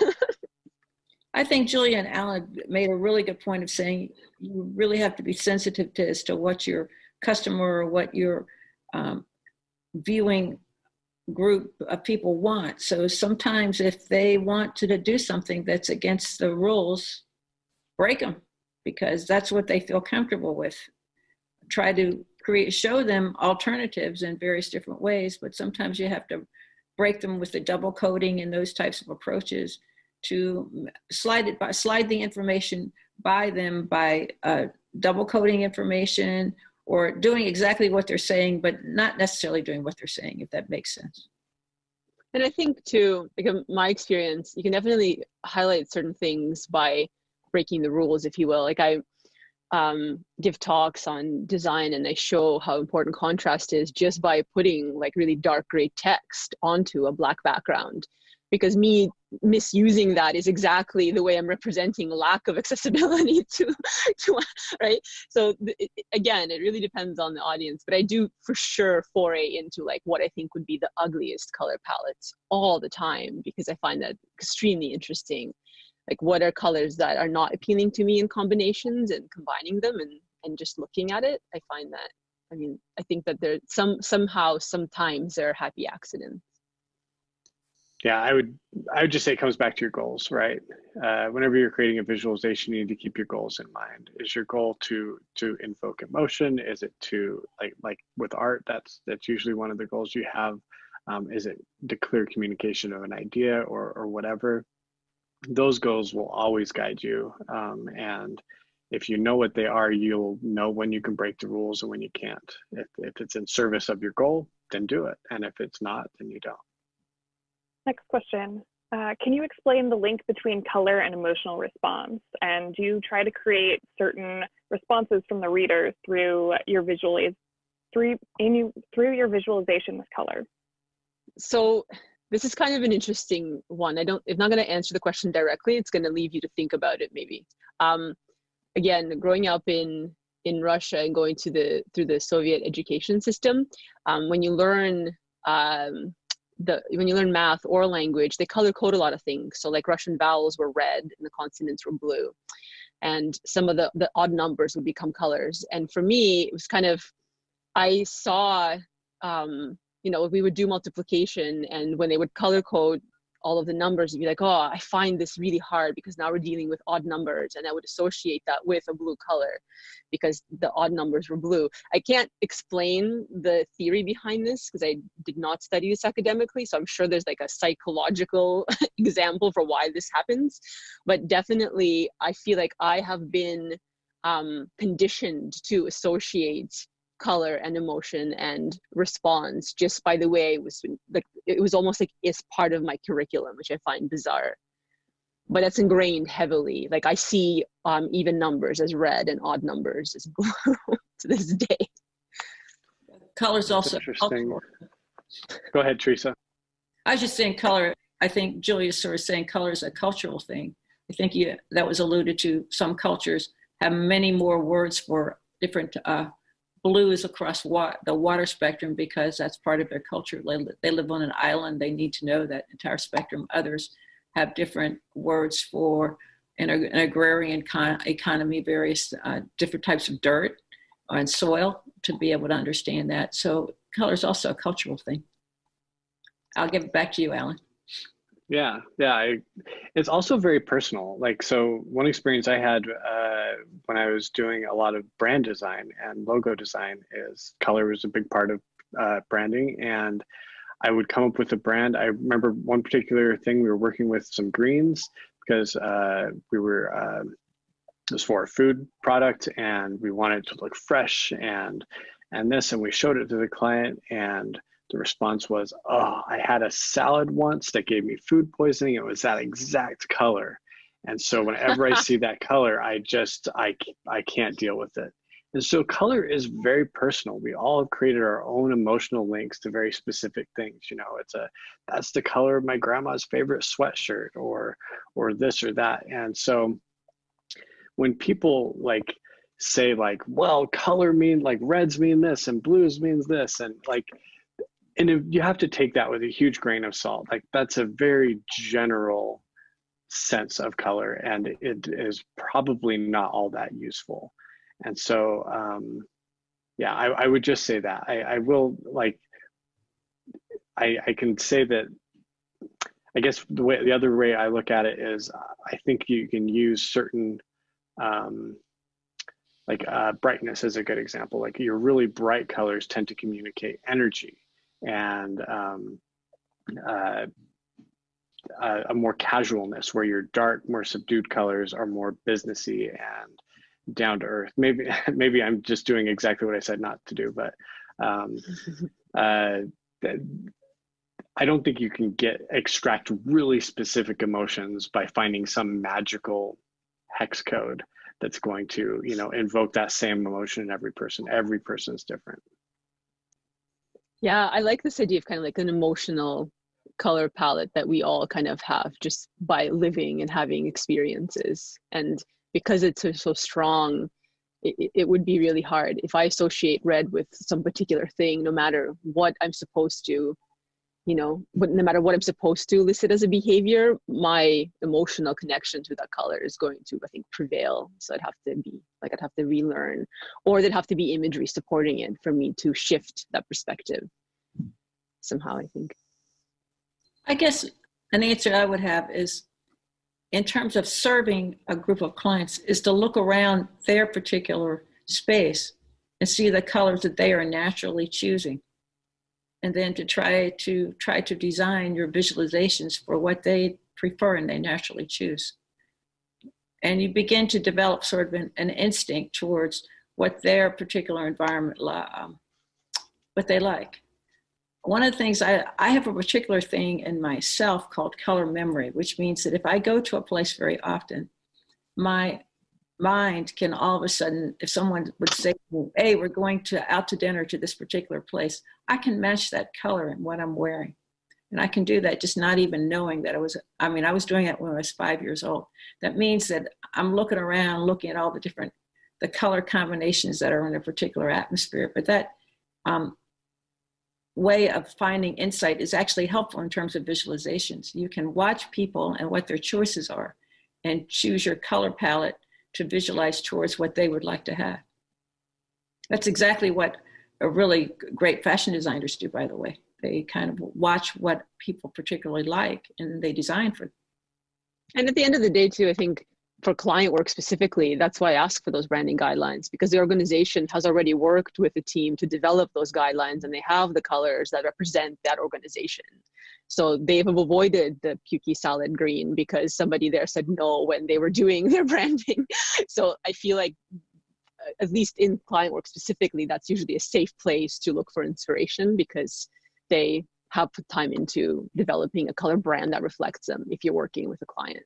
I think Julia and Alan made a really good point of saying you really have to be sensitive to as to what your customer or what your um, viewing group of people want. So sometimes if they want to do something that's against the rules, break them, because that's what they feel comfortable with. Try to create, show them alternatives in various different ways, but sometimes you have to break them with the double coding and those types of approaches to slide it by, slide the information by them by uh, double coding information or doing exactly what they're saying, but not necessarily doing what they're saying, if that makes sense. And I think too, like in my experience, you can definitely highlight certain things by breaking the rules, if you will. Like I um, give talks on design and I show how important contrast is just by putting like really dark gray text onto a black background. Because me misusing that is exactly the way I'm representing lack of accessibility to, to right? So it, again, it really depends on the audience, but I do for sure foray into like what I think would be the ugliest color palettes all the time, because I find that extremely interesting. Like what are colors that are not appealing to me in combinations, and combining them and, and just looking at it, I find that, I mean, I think that there some somehow, sometimes there are happy accidents. Yeah, I would I would just say it comes back to your goals, right? Uh, whenever you're creating a visualization, you need to keep your goals in mind. Is your goal to to invoke emotion? Is it to like like with art? That's that's usually one of the goals you have. Um, is it the clear communication of an idea or or whatever? Those goals will always guide you. Um, and if you know what they are, you'll know when you can break the rules and when you can't. If if it's in service of your goal, then do it. And if it's not, then you don't. Next question. Uh, can you explain the link between color and emotional response? And do you try to create certain responses from the readers through your visualiz through, in you, through your visualization with color? So this is kind of an interesting one. I don't, I'm not going to answer the question directly. It's going to leave you to think about it maybe. Um, again, growing up in in Russia and going to the through the Soviet education system, um, when you learn um, The, when you learn math or language, they color code a lot of things. So like Russian vowels were red and the consonants were blue. And some of the, the odd numbers would become colors. And for me, it was kind of, I saw, um, you know, we would do multiplication, and when they would color code all of the numbers, you'd be like, oh, I find this really hard because now we're dealing with odd numbers. And I would associate that with a blue color because the odd numbers were blue. I can't explain the theory behind this because I did not study this academically. So I'm sure there's like a psychological example for why this happens. But definitely, I feel like I have been um, conditioned to associate color and emotion and response just by the way it was like it was almost like it's part of my curriculum, which I find bizarre, but it's ingrained heavily. Like I see um even numbers as red and odd numbers as blue to this day. Color's also interesting. Go ahead, Teresa. I was just saying color. I think Julia's sort of saying color is a cultural thing. I think you, that was alluded to. Some cultures have many more words for different uh blues across wa the water spectrum because that's part of their culture. They, they live on an island. They need to know that entire spectrum. Others have different words for an, an agrarian economy, various uh, different types of dirt and soil to be able to understand that. So color is also a cultural thing. I'll give it back to you, Alan. Yeah, yeah. I, it's also very personal. Like, so one experience I had uh, when I was doing a lot of brand design and logo design is color was a big part of uh, branding. And I would come up with a brand. I remember one particular thing, we were working with some greens because uh, we were, uh, it was for a food product and we wanted to look fresh and, and this, and we showed it to the client, and the response was, oh, I had a salad once that gave me food poisoning. It was that exact color. And so whenever I see that color, I just, I, I can't deal with it. And so color is very personal. We all have created our own emotional links to very specific things. You know, it's a, that's the color of my grandma's favorite sweatshirt, or, or this or that. And so when people like say like, well, color mean like reds mean this and blues means this, and like, and if, you have to take that with a huge grain of salt. Like that's a very general sense of color, and it is probably not all that useful. And so, um, yeah, I, I would just say that. I, I will, like, I, I can say that, I guess the way, the other way I look at it is, I think you can use certain, um, like uh, brightness is a good example. Like your really bright colors tend to communicate energy, and um, uh, a, a more casualness, where your dark, more subdued colors are more businessy and down to earth. Maybe maybe I'm just doing exactly what I said not to do, but um, uh, I don't think you can get extract really specific emotions by finding some magical hex code that's going to, you know, invoke that same emotion in every person. Every person is different. Yeah, I like this idea of kind of like an emotional color palette that we all kind of have just by living and having experiences. And because it's so, so strong, it, it would be really hard if I associate red with some particular thing, no matter what I'm supposed to, you know, but no matter what I'm supposed to elicit as a behavior, my emotional connection to that color is going to, I think, prevail. So I'd have to be like, I'd have to relearn, or there'd have to be imagery supporting it for me to shift that perspective somehow, I think. I guess an answer I would have is, in terms of serving a group of clients, is to look around their particular space and see the colors that they are naturally choosing, and then to try to try to design your visualizations for what they prefer and they naturally choose. And you begin to develop sort of an, an instinct towards what their particular environment, um, what they like. One of the things, I, I have a particular thing in myself called color memory, which means that if I go to a place very often, my mind can all of a sudden, if someone would say, well, hey, we're going to out to dinner to this particular place, I can match that color in what I'm wearing. And I can do that just not even knowing that I was, I mean, I was doing it when I was five years old. That means that I'm looking around, looking at all the different, the color combinations that are in a particular atmosphere. But that um, way of finding insight is actually helpful in terms of visualizations. You can watch people and what their choices are and choose your color palette to visualize towards what they would like to have. That's exactly what a really great fashion designers do, by the way. They kind of watch what people particularly like and they design for them. And at the end of the day too, I think for client work specifically, that's why I ask for those branding guidelines, because the organization has already worked with the team to develop those guidelines, and they have the colors that represent that organization. So they've avoided the pukey salad green because somebody there said no when they were doing their branding. So I feel like, at least in client work specifically, that's usually a safe place to look for inspiration, because they have put time into developing a color brand that reflects them if you're working with a client.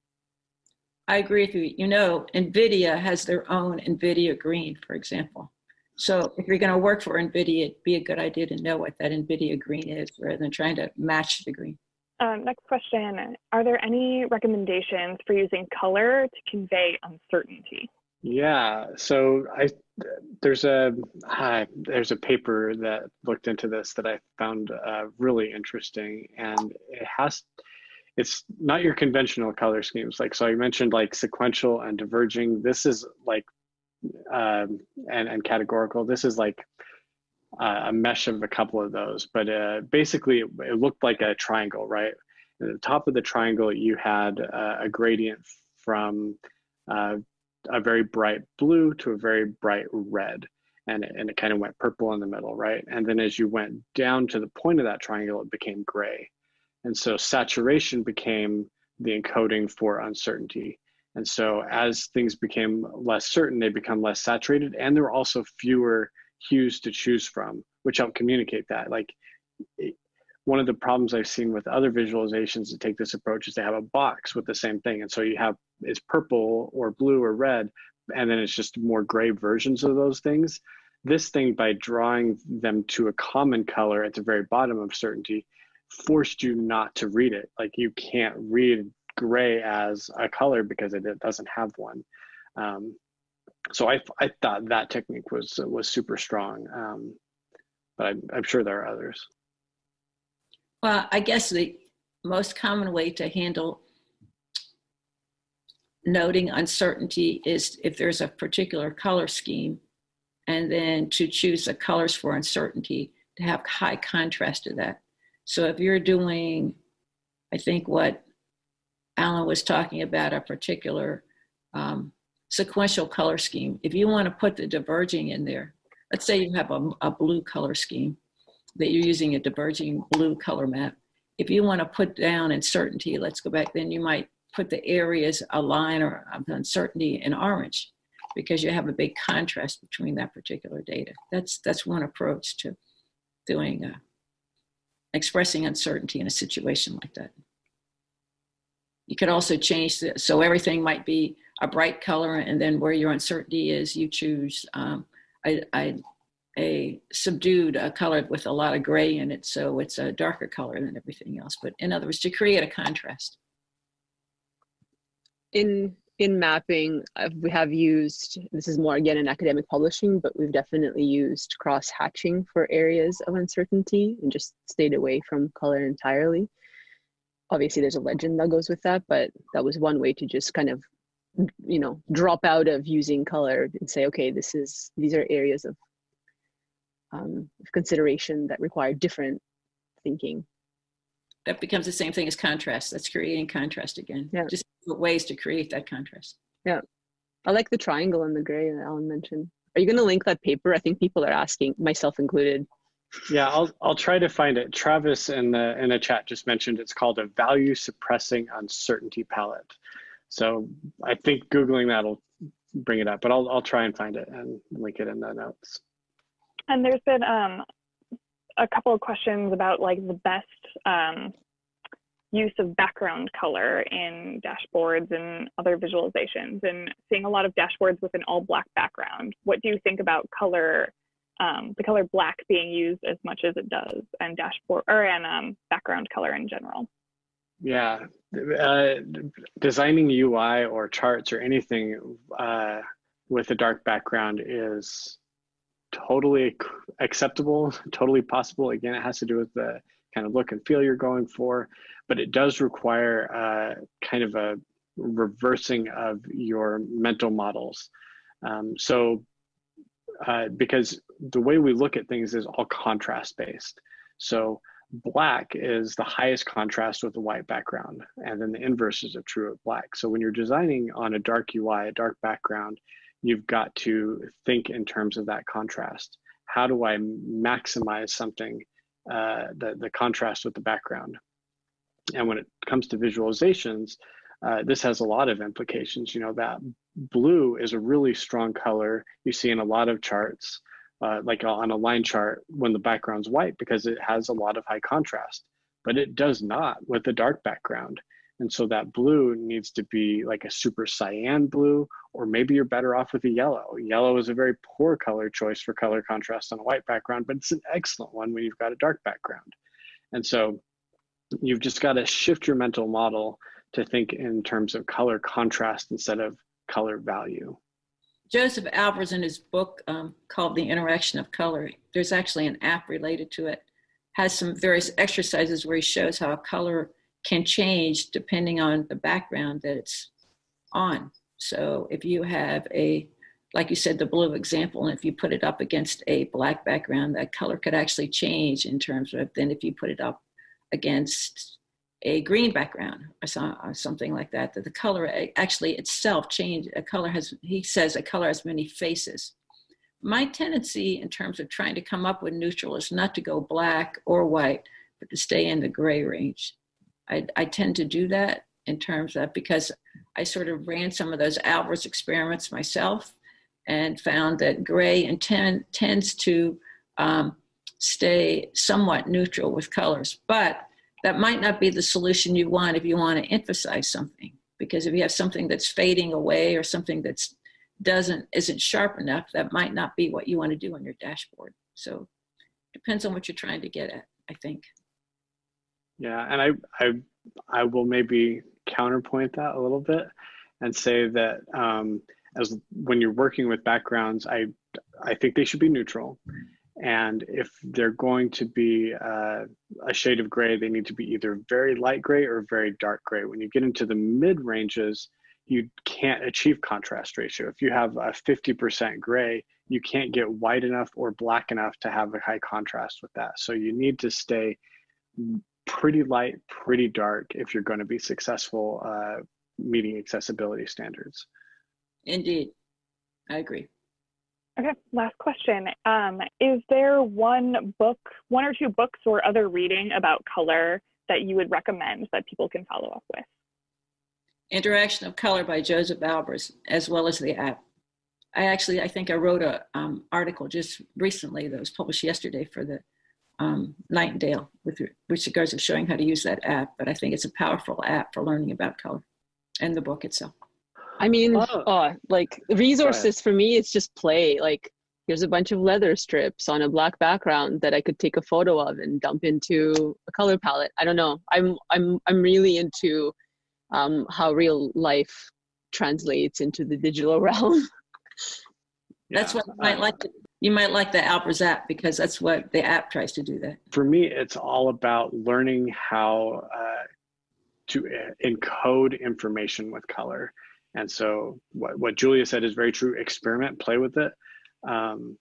I agree with you. You know, NVIDIA has their own NVIDIA green, for example. So if you're going to work for NVIDIA, it'd be a good idea to know what that NVIDIA green is rather than trying to match the green. Um, next question. Are there any recommendations for using color to convey uncertainty? Yeah, so I there's a uh, there's a paper that looked into this that I found uh, really interesting, and it has it's not your conventional color schemes. Like, so I mentioned like sequential and diverging. This is like um, and and categorical. This is like uh, a mesh of a couple of those, but uh, basically it, it looked like a triangle, right? At the top of the triangle, you had uh, a gradient from uh, a very bright blue to a very bright red, and it, and it kind of went purple in the middle, right? And then as you went down to the point of that triangle, it became gray. And so saturation became the encoding for uncertainty. And so as things became less certain, they become less saturated, and there were also fewer hues to choose from, which help communicate that. Like, it, one of the problems I've seen with other visualizations that take this approach is they have a box with the same thing. And so you have, it's purple or blue or red, and then it's just more gray versions of those things. This thing, by drawing them to a common color at the very bottom of certainty, forced you not to read it. Like, you can't read gray as a color because it, it doesn't have one. Um, so I, I thought that technique was was super strong, um, but I'm, I'm sure there are others. Well, I guess the most common way to handle noting uncertainty is if there's a particular color scheme, and then to choose the colors for uncertainty to have high contrast to that. So if you're doing, I think what Alan was talking about, a particular um, sequential color scheme, if you want to put the diverging in there, let's say you have a, a blue color scheme, that you're using a diverging blue color map. If you want to put down uncertainty, let's go back, then you might put the areas, a line or uncertainty in orange, because you have a big contrast between that particular data. That's that's one approach to doing, uh, expressing uncertainty in a situation like that. You could also change the, so everything might be a bright color, and then where your uncertainty is, you choose um, a, a, a subdued uh, color with a lot of gray in it, so it's a darker color than everything else. But in other words, to create a contrast. In in mapping, uh, we have used, this is more again in academic publishing, but we've definitely used cross-hatching for areas of uncertainty and just stayed away from color entirely. Obviously there's a legend that goes with that, but that was one way to just kind of, you know, drop out of using color and say, okay, this is, these are areas of, um, of consideration that require different thinking. That becomes the same thing as contrast. That's creating contrast again. Yeah. Just ways to create that contrast. Yeah. I like the triangle and the gray that Alan mentioned. Are you going to link that paper? I think people are asking, myself included. Yeah, I'll I'll try to find it. Travis in the in the chat just mentioned it's called a value suppressing uncertainty palette. So I think Googling that'll bring it up, but I'll I'll try and find it and link it in the notes. And there's been um, a couple of questions about like the best um, use of background color in dashboards and other visualizations, and seeing a lot of dashboards with an all black background. What do you think about color, um, the color black being used as much as it does, and dashboard or and um, background color in general? Yeah, uh, designing U I or charts or anything uh, with a dark background is totally acceptable, totally possible. Again, it has to do with the kind of look and feel you're going for, but it does require uh, kind of a reversing of your mental models. Um, so, uh, because the way we look at things is all contrast based. So black is the highest contrast with a white background, and then the inverses are true of black. So when you're designing on a dark U I, a dark background, you've got to think in terms of that contrast. How do I maximize something, uh, the, the contrast with the background? And when it comes to visualizations, uh, this has a lot of implications. You know, that blue is a really strong color you see in a lot of charts, uh, like on a line chart when the background's white, because it has a lot of high contrast, but it does not with a dark background. And so that blue needs to be like a super cyan blue, or maybe you're better off with a yellow. Yellow is a very poor color choice for color contrast on a white background, but it's an excellent one when you've got a dark background. And so you've just got to shift your mental model to think in terms of color contrast instead of color value. Joseph Albers, in his book um, called The Interaction of Color, there's actually an app related to it, has some various exercises where he shows how a color can change depending on the background that it's on. So if you have a, like you said, the blue example, and if you put it up against a black background, that color could actually change in terms of, then if you put it up against a green background or, so, or something like that, that the color actually itself change. A color has, he says a color has many faces. My tendency in terms of trying to come up with neutral is not to go black or white, but to stay in the gray range. I, I tend to do that in terms of, because I sort of ran some of those Albers experiments myself and found that gray and ten, tends to um, stay somewhat neutral with colors. But that might not be the solution you want if you want to emphasize something. Because if you have something that's fading away or something that's doesn't isn't sharp enough, that might not be what you want to do on your dashboard. So depends on what you're trying to get at, I think. Yeah, and I I I will maybe counterpoint that a little bit and say that um, as when you're working with backgrounds, I I think they should be neutral. And if they're going to be uh, a shade of gray, they need to be either very light gray or very dark gray. When you get into the mid ranges, you can't achieve contrast ratio. If you have a fifty percent gray, you can't get white enough or black enough to have a high contrast with that. So you need to stay pretty light, pretty dark if you're going to be successful uh, meeting accessibility standards. Indeed, I agree. Okay, last question. Um, is there one book, one or two books or other reading about color that you would recommend that people can follow up with? Interaction of Color by Joseph Albers, as well as the app. I actually, I think I wrote a um, article just recently that was published yesterday for the um, Nightingale with which regards to showing how to use that app, but I think it's a powerful app for learning about color, and the book itself. I mean, oh. Oh, like resources for me, it's just play. Like here's a bunch of leather strips on a black background that I could take a photo of and dump into a color palette. I don't know. I'm I'm I'm really into um, how real life translates into the digital realm. That's what you might like. To, you might like the Albers app because that's what the app tries to do. That for me, it's all about learning how uh, to encode information with color. And so what, what Julia said is very true. Experiment, play with it. Um,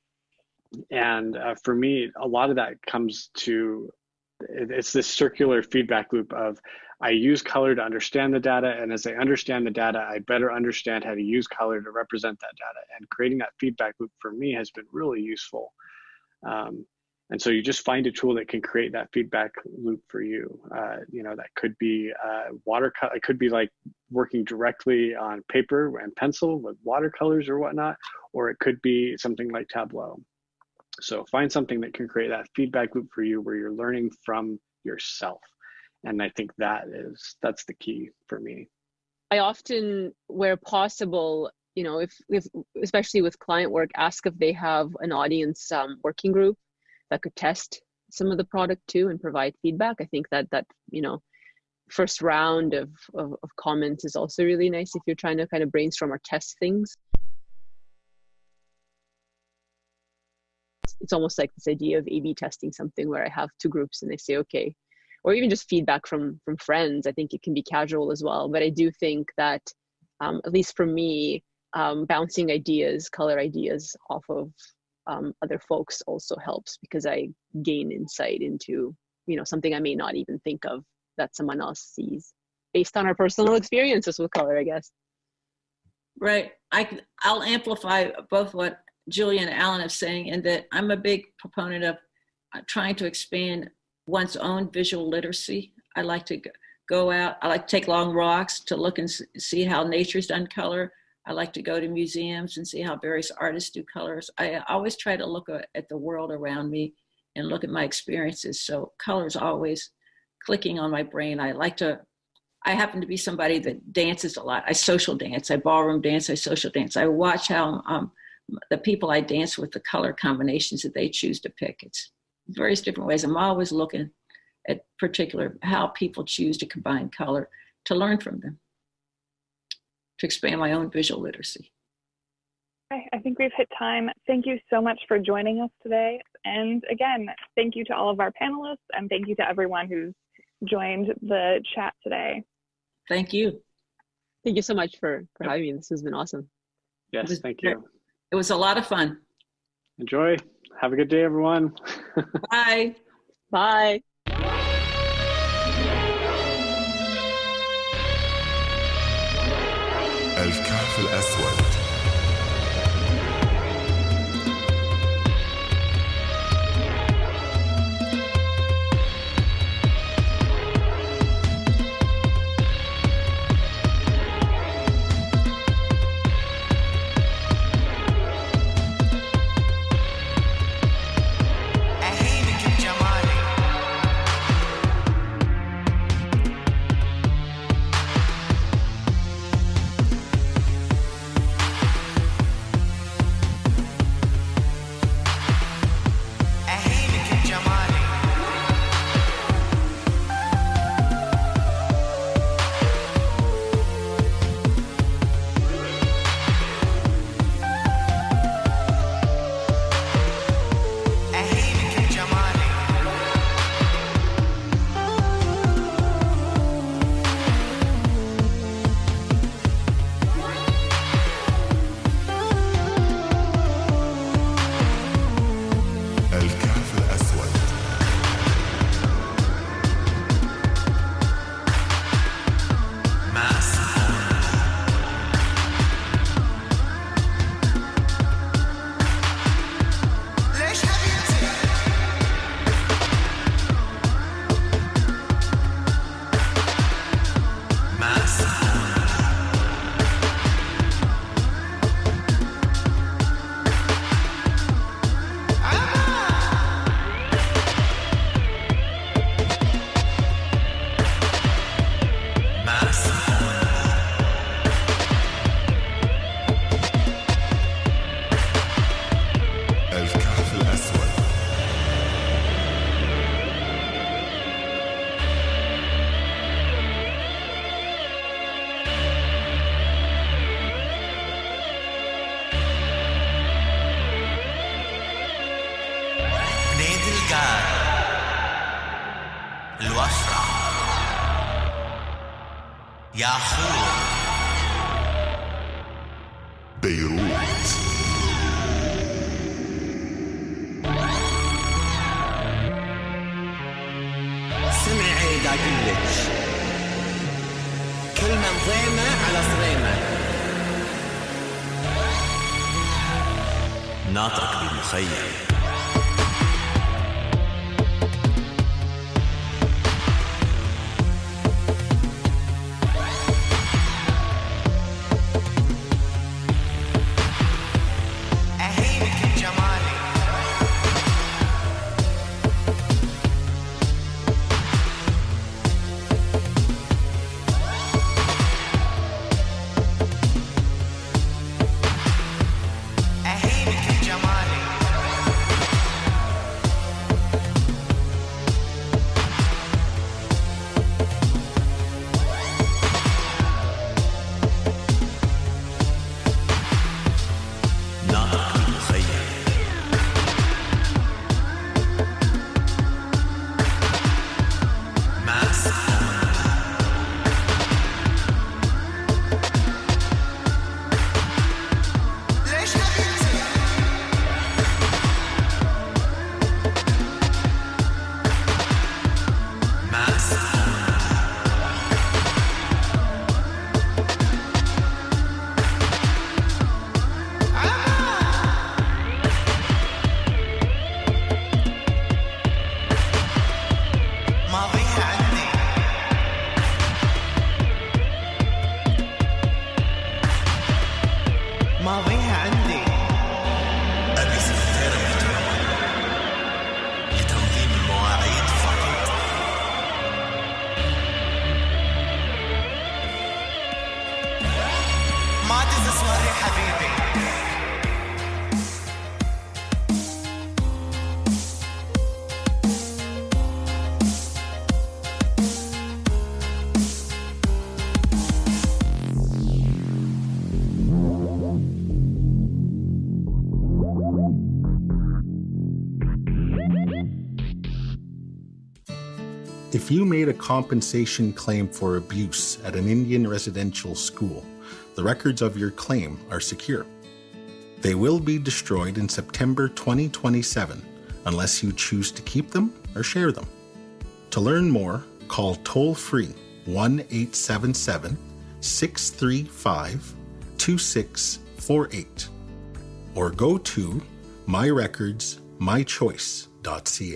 and uh, for me, a lot of that comes to, it, it's this circular feedback loop of I use color to understand the data. And as I understand the data, I better understand how to use color to represent that data. And creating that feedback loop for me has been really useful. Um, And so you just find a tool that can create that feedback loop for you. Uh, you know, that could be uh, watercolor. It could be like working directly on paper and pencil with watercolors or whatnot, or it could be something like Tableau. So find something that can create that feedback loop for you where you're learning from yourself. And I think that is, that's the key for me. I often, where possible, you know, if, if especially with client work, ask if they have an audience um, working group that could test some of the product too and provide feedback. I think that that, you know, first round of, of, of comments is also really nice if you're trying to kind of brainstorm or test things. It's almost like this idea of A B testing something where I have two groups and they say, okay, or even just feedback from, from friends. I think it can be casual as well. But I do think that, um, at least for me, um, bouncing ideas, color ideas off of Um, other folks also helps because I gain insight into, you know, something I may not even think of that someone else sees based on our personal experiences with color, I guess. Right. I, I'll amplify both what Julia and Alan are saying, and that I'm a big proponent of uh, trying to expand one's own visual literacy. I like to go out, I like to take long walks to look and see how nature's done color. I like to go to museums and see how various artists do colors. I always try to look at the world around me and look at my experiences. So color is always clicking on my brain. I like to, I happen to be somebody that dances a lot. I social dance, I ballroom dance, I social dance. I watch how um, the people I dance with, the color combinations that they choose to pick. It's various different ways. I'm always looking at particular, how people choose to combine color to learn from them, to expand my own visual literacy. Okay, I think we've hit time. Thank you so much for joining us today. And again, thank you to all of our panelists and thank you to everyone who's joined the chat today. Thank you. Thank you so much for, for having me. This has been awesome. Yes, was, thank you. It was a lot of fun. Enjoy. Have a good day, everyone. Bye. Bye. الكهف الأسود. ياخور بيروت سمعي عيد أقلك كلمة مضيمة على صريمة ناطرك بالمخيم If you made a compensation claim for abuse at an Indian residential school, the records of your claim are secure. They will be destroyed in September twenty twenty-seven unless you choose to keep them or share them. To learn more, call toll-free one eight seven seven, six three five, two six four eight or go to my records my choice dot c a.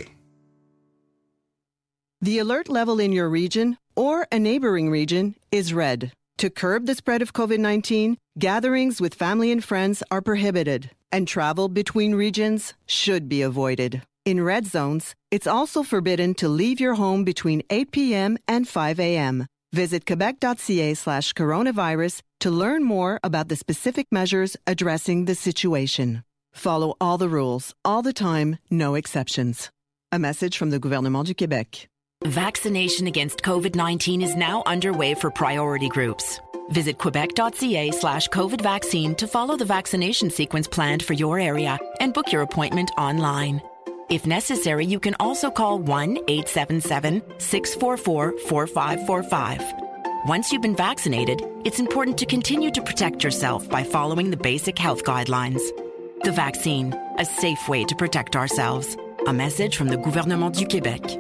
The alert level in your region or a neighboring region is red. To curb the spread of COVID nineteen, gatherings with family and friends are prohibited, and travel between regions should be avoided. In red zones, it's also forbidden to leave your home between eight p.m. and five a.m. Visit quebec.ca slash coronavirus to learn more about the specific measures addressing the situation. Follow all the rules, all the time, no exceptions. A message from the Gouvernement du Québec. Vaccination against COVID nineteen is now underway for priority groups. Visit quebec.ca slash COVID vaccine to follow the vaccination sequence planned for your area and book your appointment online. If necessary, you can also call one eight seven seven, six four four, four five four five. Once you've been vaccinated, it's important to continue to protect yourself by following the basic health guidelines. The vaccine, a safe way to protect ourselves. A message from the Gouvernement du Québec.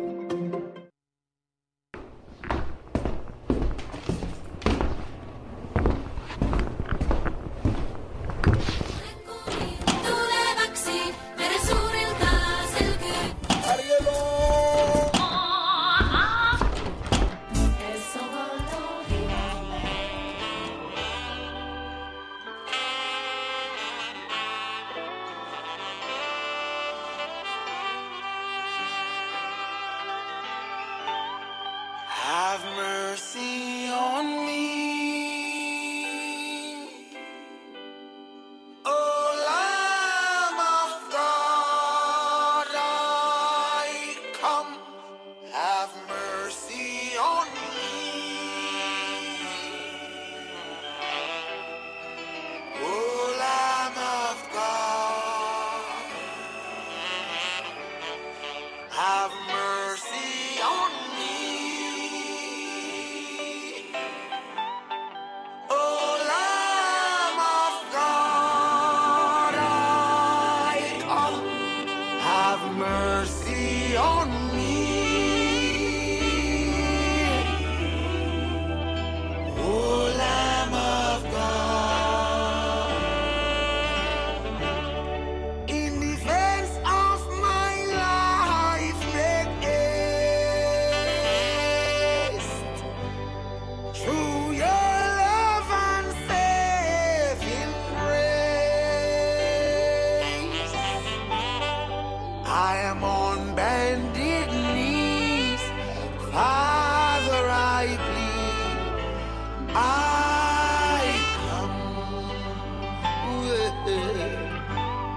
I am on bended knees. I